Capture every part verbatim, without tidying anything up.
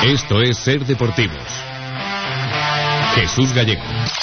Esto es Ser Deportivos. Jesús Gallego.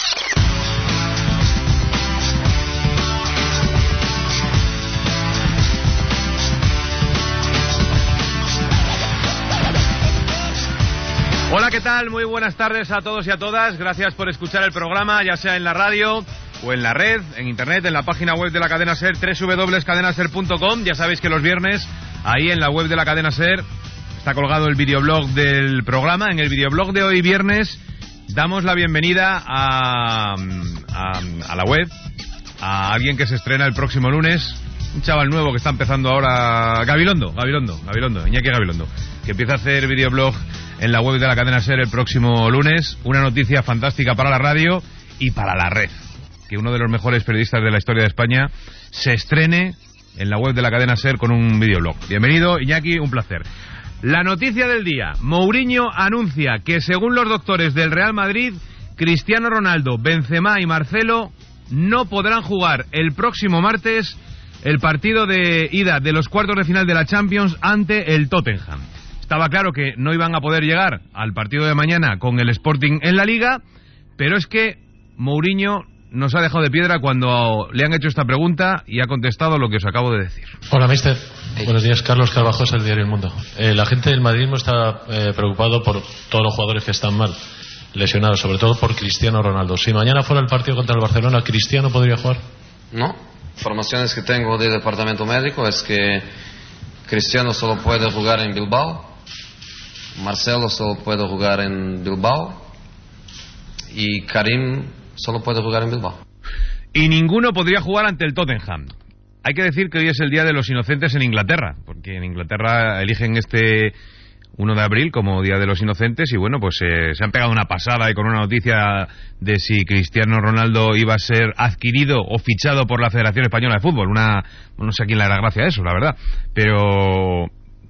Hola, ¿qué tal? Muy buenas tardes a todos y a todas. Gracias por escuchar el programa, ya sea en la radio o en la red, en internet, en la página web de la cadena SER, doble u doble u doble u punto cadena ser punto com. Ya sabéis que los viernes, ahí en la web de la cadena SER, está colgado el videoblog del programa. En el videoblog de hoy viernes damos la bienvenida a, a, a la web, a alguien que se estrena el próximo lunes, un chaval nuevo que está empezando ahora, Gabilondo, Gabilondo, Gabilondo, Iñaki Gabilondo, que empieza a hacer videoblog en la web de la cadena SER el próximo lunes. Una noticia fantástica para la radio y para la red, que uno de los mejores periodistas de la historia de España se estrene en la web de la cadena SER con un videoblog. Bienvenido, Iñaki, un placer. La noticia del día: Mourinho anuncia que, según los doctores del Real Madrid, Cristiano Ronaldo, Benzema y Marcelo no podrán jugar el próximo martes el partido de ida de los cuartos de final de la Champions ante el Tottenham. Estaba claro que no iban a poder llegar al partido de mañana con el Sporting en la Liga, pero es que Mourinho nos ha dejado de piedra cuando le han hecho esta pregunta y ha contestado lo que os acabo de decir. Hola, mister. Buenos días, Carlos Carvajosa, el diario El Mundo. Eh, la gente del madridismo está eh, preocupado por todos los jugadores que están mal, lesionados, sobre todo por Cristiano Ronaldo. Si mañana fuera el partido contra el Barcelona, ¿Cristiano podría jugar? No. Informaciones que tengo del departamento médico es que Cristiano solo puede jugar en Bilbao, Marcelo solo puede jugar en Bilbao y Karim solo puede jugar en Bilbao. Y ninguno podría jugar ante el Tottenham. Hay que decir que hoy es el Día de los Inocentes en Inglaterra, porque en Inglaterra eligen este uno de abril como Día de los Inocentes y bueno, pues eh, se han pegado una pasada y con una noticia de si Cristiano Ronaldo iba a ser adquirido o fichado por la Federación Española de Fútbol. Una, no sé a quién le hará gracia eso, la verdad, pero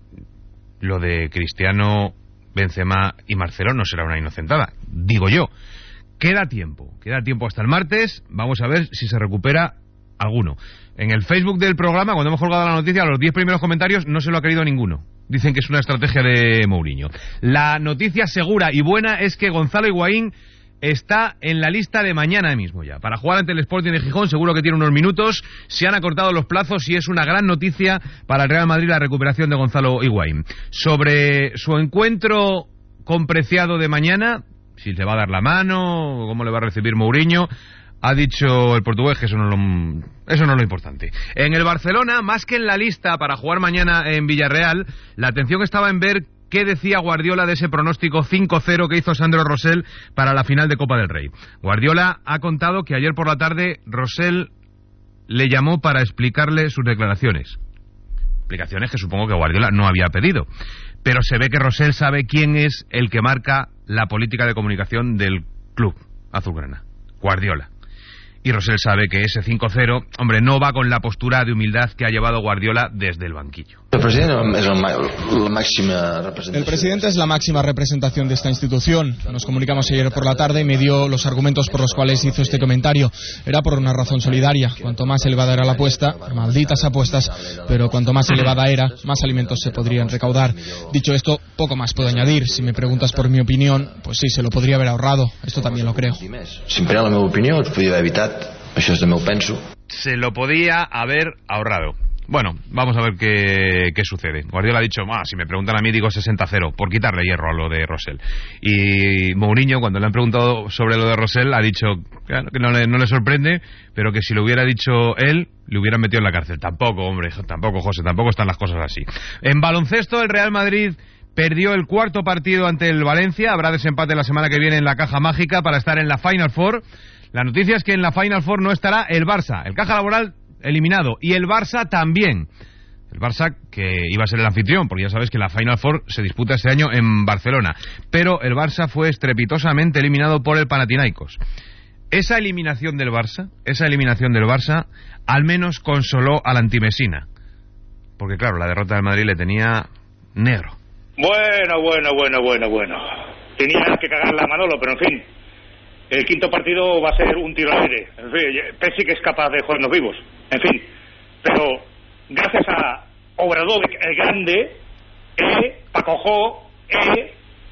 lo de Cristiano, Benzema y Marcelo no será una inocentada, digo yo. Queda tiempo, queda tiempo hasta el martes. Vamos a ver si se recupera alguno. En el Facebook del programa, cuando hemos colgado la noticia, los diez primeros comentarios no se lo ha querido ninguno. Dicen que es una estrategia de Mourinho. La noticia segura y buena es que Gonzalo Higuaín está en la lista de mañana mismo ya. Para jugar ante el Sporting de Gijón, seguro que tiene unos minutos. Se han acortado los plazos y es una gran noticia para el Real Madrid la recuperación de Gonzalo Higuaín. Sobre su encuentro con Preciado de mañana, si le va a dar la mano, cómo le va a recibir Mourinho, ha dicho el portugués que eso no, lo, eso no es lo importante. En el Barcelona, más que en la lista para jugar mañana en Villarreal, la atención estaba en ver qué decía Guardiola de ese pronóstico cinco cero que hizo Sandro Rosell para la final de Copa del Rey. Guardiola ha contado que ayer por la tarde Rosell le llamó para explicarle sus declaraciones. Explicaciones que supongo que Guardiola no había pedido. Pero se ve que Rosell sabe quién es el que marca la política de comunicación del club azulgrana, Guardiola. Y Rosell sabe que ese cinco cero, hombre, no va con la postura de humildad que ha llevado Guardiola desde el banquillo. El presidente es la máxima representación. El presidente es la máxima representación de esta institución. Nos comunicamos ayer por la tarde y me dio los argumentos por los cuales hizo este comentario. Era por una razón solidaria. Cuanto más elevada era la apuesta, malditas apuestas, pero cuanto más elevada era, más alimentos se podrían recaudar. Dicho esto, poco más puedo añadir. Si me preguntas por mi opinión, pues sí, se lo podría haber ahorrado. Esto también lo creo. Si em pren la meva opinió, ho podria haver evitat. Això és el meu penso. Se lo podía haber ahorrado. Bueno, vamos a ver qué, qué sucede. Guardiola ha dicho, ah, si me preguntan a mí digo sesenta cero, por quitarle hierro a lo de Rosell. Y Mourinho, cuando le han preguntado sobre lo de Rosell, ha dicho que no le, no le sorprende, pero que si lo hubiera dicho él, le hubieran metido en la cárcel. Tampoco, hombre, tampoco, José, tampoco están las cosas así. En baloncesto, el Real Madrid perdió el cuarto partido ante el Valencia. Habrá desempate la semana que viene en la Caja Mágica para estar en la Final Four. La noticia es que en la Final Four no estará el Barça. El Caja Laboral eliminado. Y el Barça también. El Barça que iba a ser el anfitrión, porque ya sabes que la Final Four se disputa este año en Barcelona. Pero el Barça fue estrepitosamente eliminado por el Panathinaikos. Esa eliminación del Barça, esa eliminación del Barça, al menos consoló al antimesina. Porque claro, la derrota del Madrid le tenía negro. Bueno, bueno, bueno, bueno, bueno. Tenía que cagarla a Manolo, pero en fin. El quinto partido va a ser un tiro al aire. En fin, Pesci que es capaz de jodernos vivos. En fin. Pero gracias a Obrador el Grande, eh, Pacojó, eh,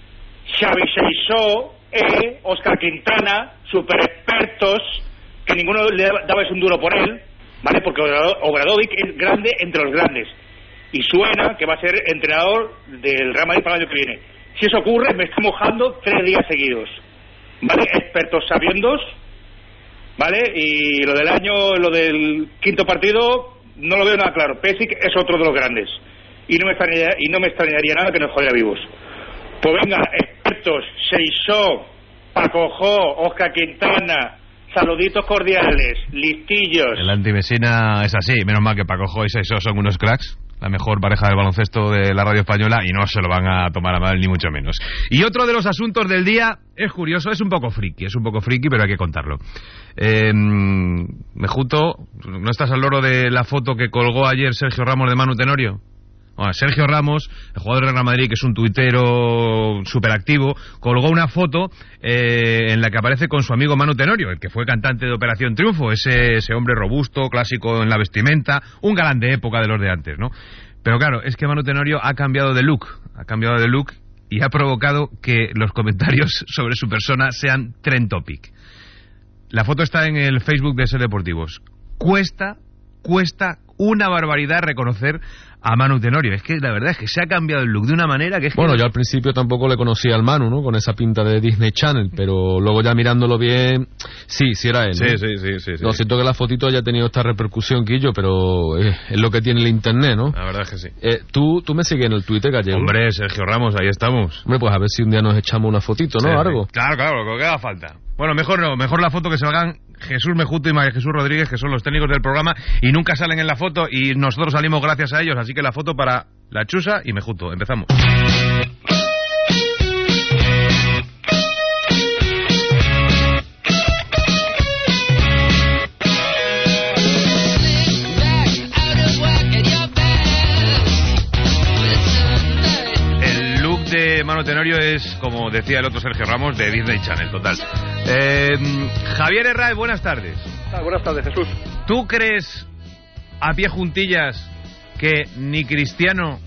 Xavi Seixó, E, Óscar Quintana, super expertos, que ninguno le daba un duro por él, ¿vale? Porque Obradovic es grande entre los grandes. Y suena que va a ser entrenador del Real Madrid para el año que viene. Si eso ocurre, me está mojando tres días seguidos, ¿vale? Expertos sabiendos, ¿vale? Y lo del año, lo del quinto partido, no lo veo nada claro. Pesic es otro de los grandes. Y no me extrañaría, y no me extrañaría nada que nos jodiera vivos. Pues venga, expertos, Seixó, Paco Jo, Óscar Quintana, saluditos cordiales, listillos. El antivecina es así, menos mal que Paco Jo y Seixó son unos cracks. La mejor pareja del baloncesto de la radio española y no se lo van a tomar a mal ni mucho menos. Y otro de los asuntos del día es curioso, es un poco friki, es un poco friki, pero hay que contarlo. Eh, Mejuto, ¿no estás al loro de la foto que colgó ayer Sergio Ramos de Manu Tenorio? Bueno, Sergio Ramos, el jugador del Real Madrid, que es un tuitero súper activo, colgó una foto eh, en la que aparece con su amigo Manu Tenorio, el que fue cantante de Operación Triunfo, ese, ese hombre robusto, clásico en la vestimenta, un galán de época de los de antes, ¿no? Pero claro, es que Manu Tenorio ha cambiado de look, ha cambiado de look y ha provocado que los comentarios sobre su persona sean trend topic. La foto está en el Facebook de Ser Deportivos. Cuesta, cuesta una barbaridad reconocer a Manu Tenorio. Es que la verdad es que se ha cambiado el look de una manera que es que... Bueno, yo al principio tampoco le conocía al Manu, ¿no? Con esa pinta de Disney Channel, pero luego ya mirándolo bien, sí, sí era él, ¿no? Sí, sí, sí, sí, sí. Lo siento que la fotito haya tenido esta repercusión, Quillo, pero es, es lo que tiene el internet, ¿no? La verdad es que sí. Eh, ¿tú, tú me sigues en el Twitter, Gallego? Hombre, Sergio Ramos, ahí estamos. Hombre, pues a ver si un día nos echamos una fotito, ¿no? Sí, Algo. Sí. Claro, claro, lo que haga falta. Bueno, mejor no, mejor la foto que salgan Jesús Mejuto y María Jesús Rodríguez, que son los técnicos del programa, y nunca salen en la foto, y nosotros salimos gracias a ellos, así que la foto para La Chusa y Mejuto. Empezamos. El look de Manu Tenorio es, como decía el otro Sergio Ramos, de Disney Channel, total. Eh, Javier Herraiz, buenas tardes. Ah, buenas tardes, Jesús. ¿Tú crees, a pie juntillas, que ni Cristiano,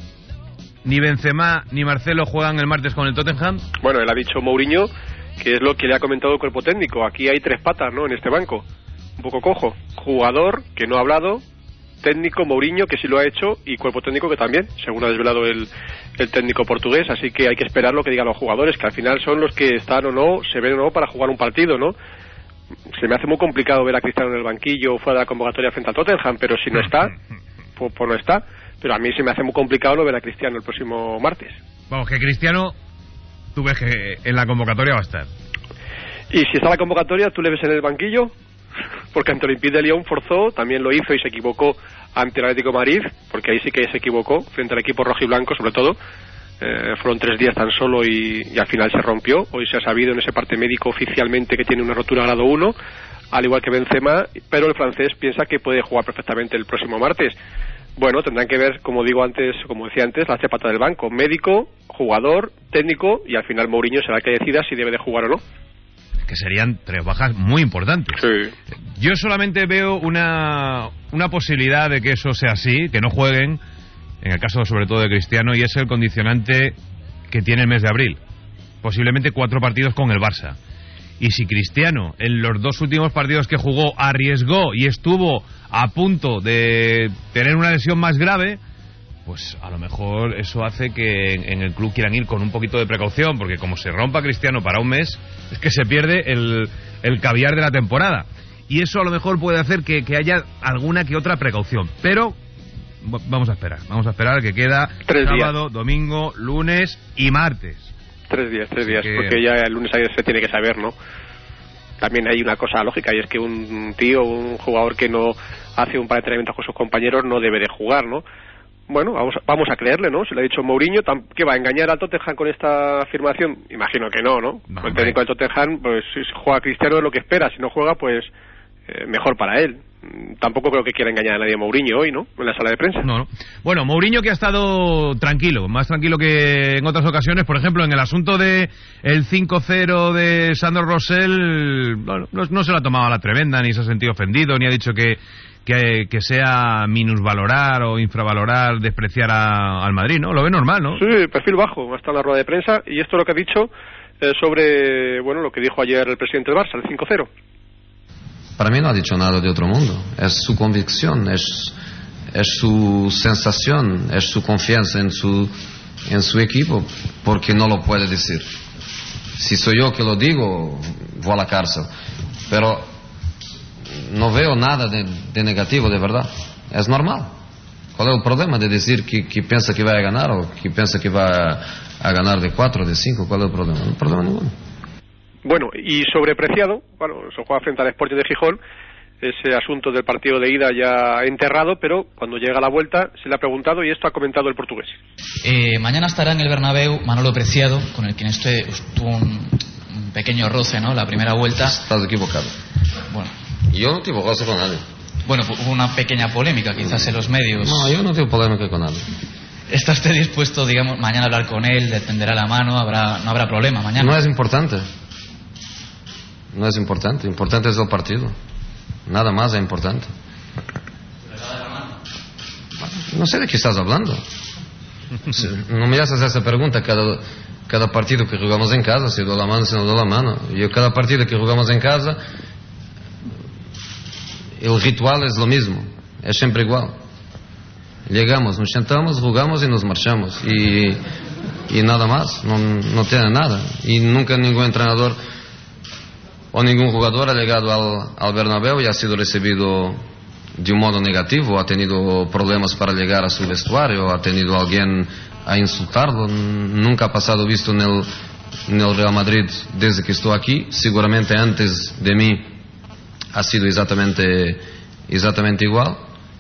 ni Benzema, ni Marcelo juegan el martes con el Tottenham? Bueno, él ha dicho Mourinho que es lo que le ha comentado el cuerpo técnico. Aquí hay tres patas, ¿no?, en este banco. Un poco cojo. Jugador, que no ha hablado. Técnico, Mourinho, que sí lo ha hecho. Y cuerpo técnico, que también, según ha desvelado el, el técnico portugués. Así que hay que esperar lo que digan los jugadores, que al final son los que están o no, se ven o no para jugar un partido, ¿no? Se me hace muy complicado ver a Cristiano en el banquillo fuera de la convocatoria frente al Tottenham, pero si no está, pues, pues no está. Pero a mí se me hace muy complicado no ver a Cristiano el próximo martes. Vamos, que Cristiano, tú ves que en la convocatoria va a estar. Y si está en la convocatoria, ¿tú le ves en el banquillo? Porque ante el Olympique de Lyon forzó, también lo hizo y se equivocó ante el Atlético de Madrid, porque ahí sí que se equivocó, frente al equipo rojo y blanco sobre todo. Eh, fueron tres días tan solo y, y al final se rompió. Hoy se ha sabido en ese parte médico oficialmente que tiene una rotura grado uno, al igual que Benzema, pero el francés piensa que puede jugar perfectamente el próximo martes. Bueno, tendrán que ver, como digo antes, como decía antes, las tres patas del banco: médico, jugador, técnico, y al final Mourinho será el que decida si debe de jugar o no. Que serían tres bajas muy importantes. Sí. Yo solamente veo una, una posibilidad de que eso sea así, que no jueguen, en el caso sobre todo de Cristiano, y es el condicionante que tiene el mes de abril. Posiblemente cuatro partidos con el Barça. Y si Cristiano, en los dos últimos partidos que jugó, arriesgó y estuvo a punto de tener una lesión más grave, pues a lo mejor eso hace que en, en el club quieran ir con un poquito de precaución, porque como se rompa Cristiano para un mes, es que se pierde el, el caviar de la temporada. Y eso a lo mejor puede hacer que, que haya alguna que otra precaución. Pero vamos a esperar, vamos a esperar que queda Tres sábado, días. domingo, lunes y martes. Tres días, tres Así días, que... porque ya el lunes se tiene que saber, ¿no? También hay una cosa lógica, y es que un tío, un jugador que no hace un par de entrenamientos con sus compañeros no debe de jugar, ¿no? Bueno, vamos, vamos a creerle, ¿no? Se lo ha dicho Mourinho, ¿qué va a engañar al Tottenham con esta afirmación? Imagino que no, ¿no? no el técnico del Tottenham, pues si juega Cristiano es lo que espera, si no juega, pues eh, mejor para él. Tampoco creo que quiera engañar a nadie a Mourinho hoy, ¿no? En la sala de prensa. No, no. Bueno, Mourinho que ha estado tranquilo, más tranquilo que en otras ocasiones. Por ejemplo, en el asunto de el cinco cero de Sandro Rosell, bueno, no, no se lo ha tomado a la tremenda, ni se ha sentido ofendido, ni ha dicho que, que, que sea minusvalorar o infravalorar, despreciar a, al Madrid, ¿no? Lo ve normal, ¿no? Sí, perfil bajo, hasta en la rueda de prensa, y esto lo que ha dicho eh, sobre, bueno, lo que dijo ayer el presidente del Barça, el cinco cero. Para mí no ha dicho nada de otro mundo. Es su convicción, es, es su sensación, es su confianza en su, en su equipo, porque no lo puede decir. Si soy yo que lo digo, voy a la cárcel. Pero no veo nada de, de negativo, de verdad. Es normal. ¿Cuál es el problema de decir que, que piensa que va a ganar o que piensa que va a, a ganar de cuatro, de cinco? ¿Cuál es el problema? No hay problema ninguno. Bueno, y sobre Preciado, bueno, se juega frente al Sporting de Gijón, ese asunto del partido de ida ya enterrado, pero cuando llega la vuelta se le ha preguntado y esto ha comentado el portugués. Eh, mañana estará en el Bernabéu Manolo Preciado, con el quien este, tuvo un, un pequeño roce, ¿no? La primera vuelta. Estás equivocado. Bueno. Yo no tengo roce con nadie. Bueno, hubo una pequeña polémica quizás en los medios. No, yo no tengo polémica con nadie. ¿Está usted dispuesto, digamos, mañana a hablar con él, le tenderá la mano, habrá, no habrá problema mañana? No es importante. No es importante, importante es el partido. Nada más es importante. No sé de qué estás hablando. No me haces esa pregunta cada, cada partido que jugamos en casa, si doy la mano, si no doy la mano. Yo cada partido que jugamos en casa, el ritual es lo mismo, es siempre igual. Llegamos, nos sentamos, jugamos y nos marchamos. Y, y nada más, no, no tiene nada. Y nunca ningún entrenador o ningún jugador ha llegado al, al Bernabéu y ha sido recibido de un modo negativo, ha tenido problemas para llegar a su vestuario, ha tenido alguien a insultarlo. Nunca ha pasado visto en el, en el Real Madrid desde que estoy aquí. Seguramente antes de mí ha sido exactamente, exactamente igual.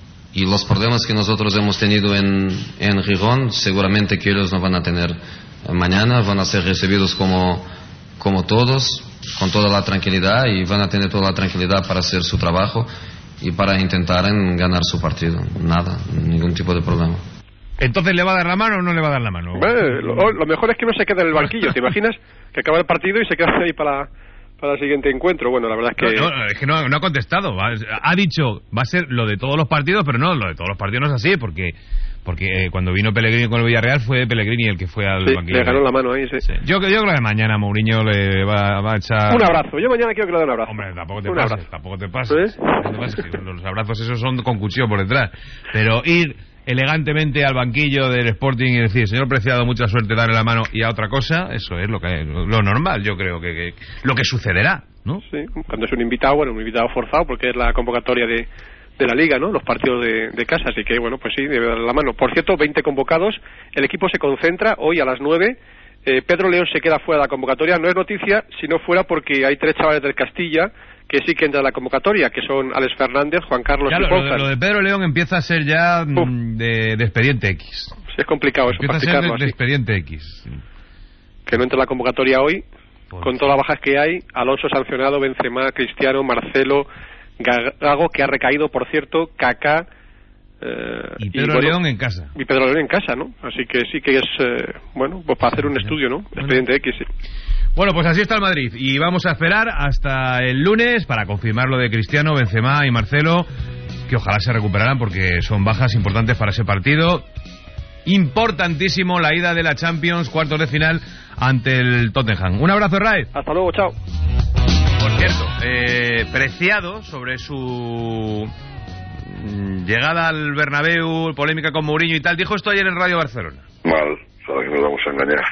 Y los problemas que nosotros hemos tenido en, en Gijón, seguramente que ellos no van a tener mañana, van a ser recibidos como, como todos, con toda la tranquilidad, y van a tener toda la tranquilidad para hacer su trabajo y para intentar en ganar su partido. Nada, ningún tipo de problema. ¿Entonces le va a dar la mano o no le va a dar la mano? Bueno, lo, lo mejor es que no se queda en el banquillo. ¿Te imaginas que acaba el partido y se queda ahí para, para el siguiente encuentro? Bueno, la verdad es que... No, no, es que no, no ha contestado. Ha dicho, va a ser lo de todos los partidos, pero no, lo de todos los partidos no es así, porque... Porque eh, cuando vino Pellegrini con el Villarreal fue Pellegrini el que fue al sí, banquillo. Le ganó la mano ahí, sí. sí. Yo, yo creo que mañana Mourinho le va, va a echar... Un abrazo. Yo mañana quiero que le dé un abrazo. Hombre, tampoco te un pases, abrazo. tampoco te pases. ¿Sí? Los abrazos esos son con cuchillo por detrás. Pero ir elegantemente al banquillo del Sporting y decir, señor Preciado, mucha suerte, darle la mano y a otra cosa, eso es lo que lo normal, yo creo que, que lo que sucederá, ¿no? Sí, cuando es un invitado, bueno, un invitado forzado, porque es la convocatoria de... de la Liga, ¿no? Los partidos de, de casa, así que, bueno, pues sí, debe dar la mano. Por cierto, veinte convocados, el equipo se concentra hoy a las nueve, eh, Pedro León se queda fuera de la convocatoria, no es noticia si no fuera porque hay tres chavales del Castilla que sí que entran a la convocatoria, que son Alex Fernández, Juan Carlos ya, y lo, Ponzan. Lo de Pedro León empieza a ser ya mm, de, de expediente X. Sí, es complicado eso, empieza a ser de, así. de expediente X. Que no entra a la convocatoria hoy, pues... con todas las bajas que hay, Alonso sancionado, Benzema, Cristiano, Marcelo, Gago, que ha recaído, por cierto, Kaká, eh, y Pedro y, bueno, León en casa. Y Pedro León en casa, ¿no? Así que sí que es, eh, bueno, pues para hacer un estudio, ¿no? Expediente X, sí. Bueno, pues así está el Madrid. Y vamos a esperar hasta el lunes para confirmar lo de Cristiano, Benzema y Marcelo, que ojalá se recuperaran porque son bajas importantes para ese partido. Importantísimo la ida de la Champions, cuartos de final, ante el Tottenham. Un abrazo, Raed. Hasta luego, chao. Por cierto, eh, Preciado, sobre su llegada al Bernabéu, polémica con Mourinho y tal, dijo esto ayer en Radio Barcelona. Mal, sabe que nos vamos a engañar.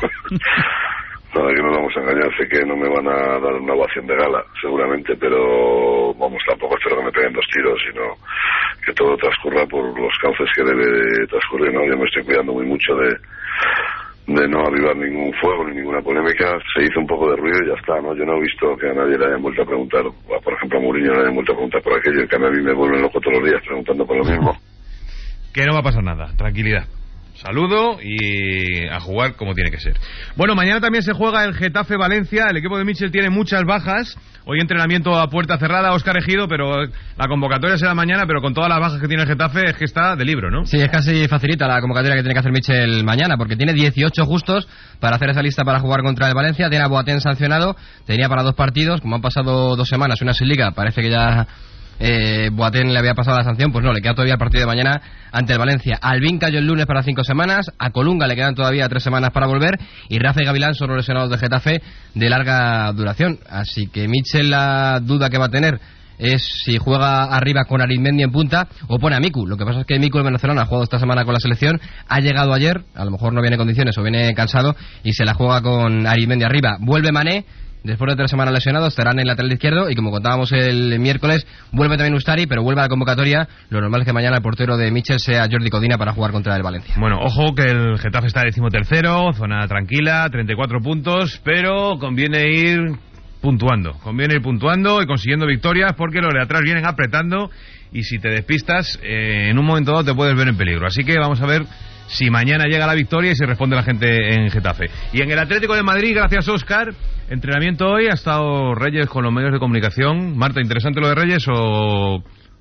Sabe que nos vamos a engañar, sé que no me van a dar una ovación de gala, seguramente, pero vamos, tampoco espero que me peguen dos tiros, sino que todo transcurra por los cauces que debe de transcurrir, ¿no? Yo me estoy cuidando muy mucho de... de no avivar ningún fuego ni ninguna polémica. Se hizo un poco de ruido y ya está, ¿no? Yo no he visto que a nadie le hayan vuelto a preguntar, por ejemplo a Mourinho le hayan vuelto a preguntar por aquello, que a mí me vuelven loco todos los días preguntando por lo mismo. Que no va a pasar nada, tranquilidad. Saludo y a jugar como tiene que ser. Bueno, mañana también se juega el Getafe-Valencia. El equipo de Michel tiene muchas bajas. Hoy entrenamiento a puerta cerrada, Óscar Ejido, pero la convocatoria será mañana, pero con todas las bajas que tiene el Getafe es que está de libro, ¿no? Sí, es casi facilita la convocatoria que tiene que hacer Michel mañana, porque tiene dieciocho justos para hacer esa lista para jugar contra el Valencia. Tiene a Boateng sancionado, tenía para dos partidos, como han pasado dos semanas, una sin liga, parece que ya eh, Boateng le había pasado la sanción, pues no, le queda todavía el partido de mañana ante el Valencia. Albín cayó el lunes para cinco semanas, a Colunga le quedan todavía tres semanas para volver, y Rafa y Gavilán son los lesionados de Getafe de larga duración. Así que Mitchell, la duda que va a tener es si juega arriba con Arizmendi en punta o pone a Miku. Lo que pasa es que Miku, el venezolano, ha jugado esta semana con la selección, ha llegado ayer, a lo mejor no viene en condiciones o viene cansado, y se la juega con Arizmendi arriba. Vuelve Mané, después de tres semanas lesionados, estarán en el lateral izquierdo, y como contábamos el miércoles, vuelve también Ustari, pero vuelve a la convocatoria. Lo normal es que mañana el portero de Mitchell sea Jordi Codina para jugar contra el Valencia. Bueno, ojo que el Getafe está decimotercero, zona tranquila, treinta y cuatro puntos, pero conviene ir puntuando, conviene ir puntuando y consiguiendo victorias, porque los de atrás vienen apretando, y si te despistas, eh, en un momento dado te puedes ver en peligro. Así que vamos a ver si mañana llega la victoria y si responde la gente en Getafe. Y en el Atlético de Madrid, gracias Óscar, entrenamiento hoy, ha estado Reyes con los medios de comunicación. Marta, ¿interesante lo de Reyes o,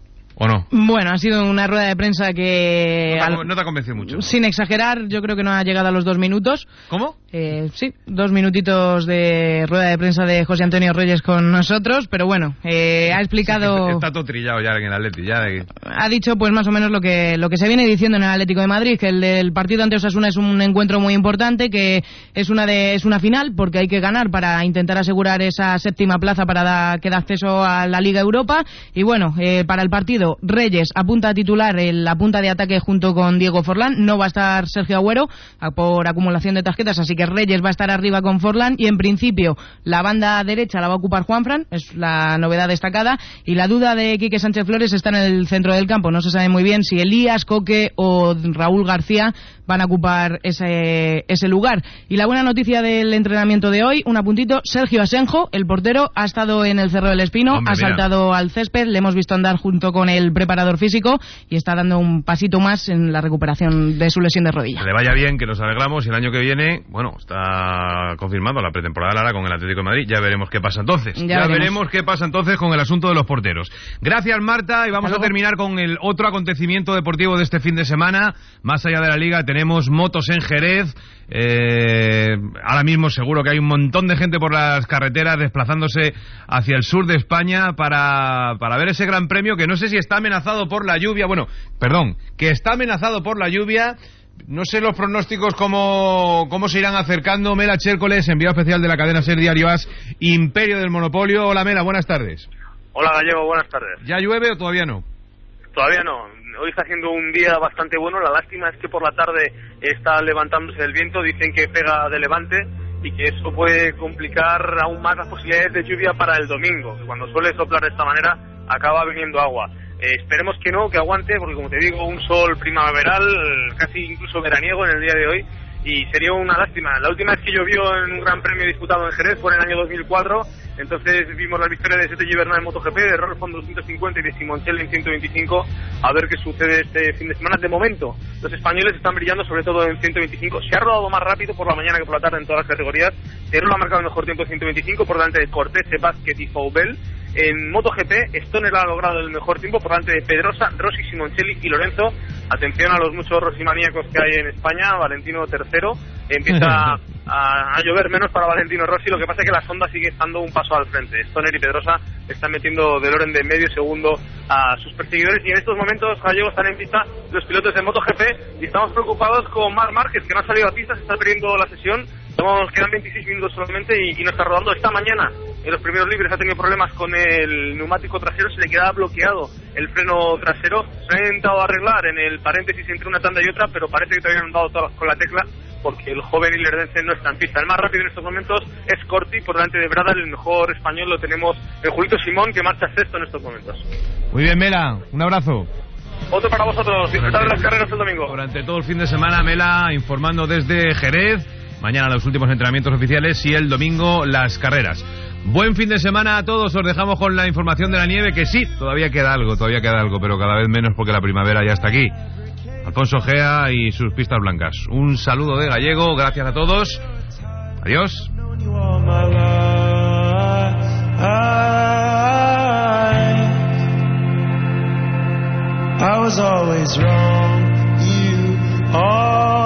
o no? Bueno, ha sido una rueda de prensa que... No te, al... no te ha convencido mucho. Sin exagerar, yo creo que no ha llegado a los dos minutos. ¿Cómo? Eh, sí, dos minutitos de rueda de prensa de José Antonio Reyes con nosotros, pero bueno, eh, ha explicado... Sí, está todo trillado ya en el Atleti, ya de... Ha dicho pues más o menos lo que lo que se viene diciendo en el Atlético de Madrid, que el del partido ante Osasuna es un encuentro muy importante, que es una de es una final, porque hay que ganar para intentar asegurar esa séptima plaza para da, que da acceso a la Liga Europa. Y bueno, eh, para el partido, Reyes apunta a titular en la punta de ataque junto con Diego Forlán. No va a estar Sergio Agüero a, por acumulación de tarjetas, así que Reyes va a estar arriba con Forlán, y en principio la banda derecha la va a ocupar Juanfran, es la novedad destacada, y la duda de Quique Sánchez Flores está en el centro del campo. No se sabe muy bien si Elías, Coque o Raúl García van a ocupar ese, ese lugar. Y la buena noticia del entrenamiento de hoy, un apuntito: Sergio Asenjo, el portero, ha estado en el Cerro del Espino, Hombre, ha saltado mira. al césped, le hemos visto andar junto con el preparador físico y está dando un pasito más en la recuperación de su lesión de rodilla. Que le vaya bien, que nos alegramos, y el año que viene, bueno, está confirmado la pretemporada Lara con el Atlético de Madrid. Ya veremos qué pasa entonces. Ya, ya veremos qué pasa entonces con el asunto de los porteros. Gracias, Marta, y vamos a terminar con el otro acontecimiento deportivo de este fin de semana. Más allá de la Liga, tenemos motos en Jerez. Eh, ahora mismo seguro que hay un montón de gente por las carreteras desplazándose hacia el sur de España para, para ver ese gran premio, que no sé si está amenazado por la lluvia. Bueno, perdón, que está amenazado por la lluvia. No sé los pronósticos cómo, cómo se irán acercando. Mela Chércoles, enviado especial de la cadena SER Diario As, Imperio del Monopolio. Hola, Mela, buenas tardes. Hola, Gallego, buenas tardes. ¿Ya llueve o todavía no? Todavía no. Hoy está haciendo un día bastante bueno. La lástima es que por la tarde está levantándose el viento. Dicen que pega de levante y que eso puede complicar aún más las posibilidades de lluvia para el domingo. Cuando suele soplar de esta manera, acaba viniendo agua. Eh, esperemos que no, que aguante, porque como te digo, un sol primaveral, casi incluso veraniego en el día de hoy, y sería una lástima. La última vez que llovió en un gran premio disputado en Jerez fue en el año dos mil cuatro, entonces vimos la victoria de Sete Gibernal en MotoGP, de Rolfon doscientos cincuenta y de Simoncelli en ciento veinticinco. A ver qué sucede este fin de semana. De momento, los españoles están brillando, sobre todo en ciento veinticinco. Se ha rodado más rápido por la mañana que por la tarde en todas las categorías. Teruel ha marcado el mejor tiempo en ciento veinticinco por delante de Cortés, Vázquez y Foubel. En MotoGP, Stoner ha logrado el mejor tiempo por delante de Pedrosa, Rossi, Simoncelli y Lorenzo. Atención a los muchos Rossi-maníacos que hay en España. Valentino tercero. Empieza a, a llover menos para Valentino Rossi. Lo que pasa es que la Honda sigue estando un paso al frente. Stoner y Pedrosa están metiendo del orden de medio segundo a sus perseguidores. Y en estos momentos, Gallego, están en pista los pilotos de MotoGP. Y estamos preocupados con Marc Márquez, que no ha salido a pista, se está perdiendo la sesión. Nos quedan veintiséis minutos solamente y, y no está rodando. Esta mañana en los primeros libres ha tenido problemas con el neumático trasero, se le quedaba bloqueado el freno trasero. Se ha intentado arreglar en el paréntesis entre una tanda y otra, pero parece que todavía no han dado todas con la tecla, porque el joven ilerdense no está en pista. El más rápido en estos momentos es Corti, por delante de Bradal. El mejor español lo tenemos el Julito Simón, que marcha sexto en estos momentos. Muy bien, Mela, un abrazo. Otro para vosotros, disfrutar de las carreras el domingo. Durante todo el fin de semana, Mela informando desde Jerez. Mañana los últimos entrenamientos oficiales y el domingo las carreras. Buen fin de semana a todos. Os dejamos con la información de la nieve, que sí, todavía queda algo, todavía queda algo, pero cada vez menos porque la primavera ya está aquí. Alfonso Gea y sus pistas blancas. Un saludo de Gallego, gracias a todos. Adiós. I was always wrong, you are